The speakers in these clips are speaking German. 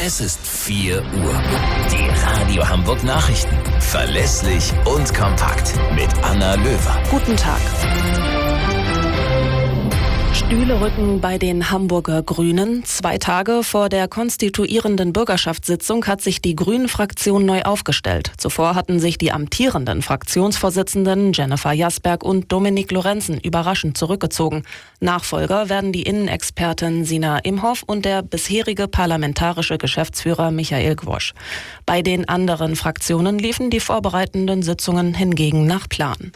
Es ist 4 Uhr. Die Radio Hamburg Nachrichten. Verlässlich und kompakt mit Anna Löwer. Guten Tag. Stühle rücken bei den Hamburger Grünen. 2 Tage vor der konstituierenden Bürgerschaftssitzung hat sich die Grünen-Fraktion neu aufgestellt. Zuvor hatten sich die amtierenden Fraktionsvorsitzenden Jennifer Jasberg und Dominik Lorenzen überraschend zurückgezogen. Nachfolger werden die Innenexpertin Sina Imhoff und der bisherige parlamentarische Geschäftsführer Michael Gwosch. Bei den anderen Fraktionen liefen die vorbereitenden Sitzungen hingegen nach Plan.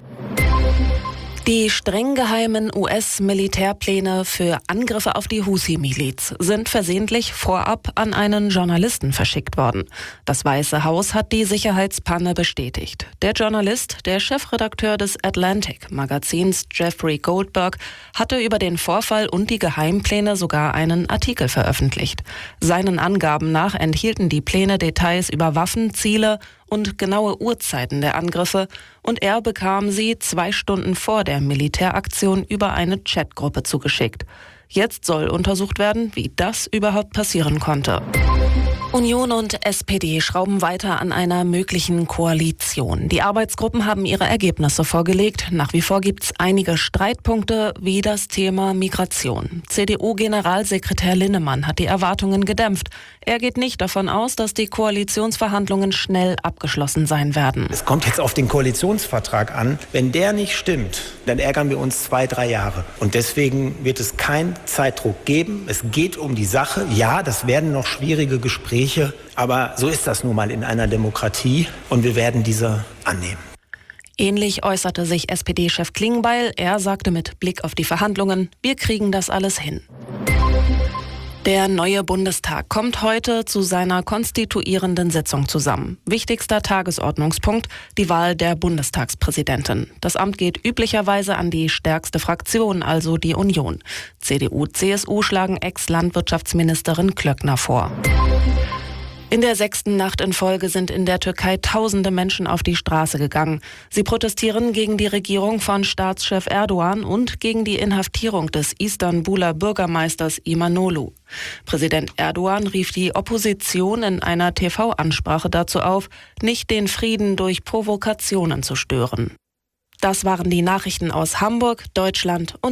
Die streng geheimen US-Militärpläne für Angriffe auf die Houthi-Miliz sind versehentlich vorab an einen Journalisten verschickt worden. Das Weiße Haus hat die Sicherheitspanne bestätigt. Der Journalist, der Chefredakteur des Atlantic-Magazins Jeffrey Goldberg, hatte über den Vorfall und die Geheimpläne sogar einen Artikel veröffentlicht. Seinen Angaben nach enthielten die Pläne Details über Waffen, Ziele und genaue Uhrzeiten der Angriffe, und er bekam sie 2 Stunden vor der Militäraktion über eine Chatgruppe zugeschickt. Jetzt soll untersucht werden, wie das überhaupt passieren konnte. Union und SPD schrauben weiter an einer möglichen Koalition. Die Arbeitsgruppen haben ihre Ergebnisse vorgelegt. Nach wie vor gibt es einige Streitpunkte wie das Thema Migration. CDU-Generalsekretär Linnemann hat die Erwartungen gedämpft. Er geht nicht davon aus, dass die Koalitionsverhandlungen schnell abgeschlossen sein werden. Es kommt jetzt auf den Koalitionsvertrag an. Wenn der nicht stimmt, dann ärgern wir uns 2-3 Jahre. Und deswegen wird es keinen Zeitdruck geben. Es geht um die Sache. Ja, das werden noch schwierige Gespräche. Aber so ist das nun mal in einer Demokratie und wir werden diese annehmen. Ähnlich äußerte sich SPD-Chef Klingbeil. Er sagte mit Blick auf die Verhandlungen: Wir kriegen das alles hin. Der neue Bundestag kommt heute zu seiner konstituierenden Sitzung zusammen. Wichtigster Tagesordnungspunkt: die Wahl der Bundestagspräsidentin. Das Amt geht üblicherweise an die stärkste Fraktion, also die Union. CDU, CSU schlagen Ex-Landwirtschaftsministerin Klöckner vor. In der 6. Nacht in Folge sind in der Türkei tausende Menschen auf die Straße gegangen. Sie protestieren gegen die Regierung von Staatschef Erdogan und gegen die Inhaftierung des Istanbuler Bürgermeisters İmamoğlu. Präsident Erdogan rief die Opposition in einer TV-Ansprache dazu auf, nicht den Frieden durch Provokationen zu stören. Das waren die Nachrichten aus Hamburg, Deutschland und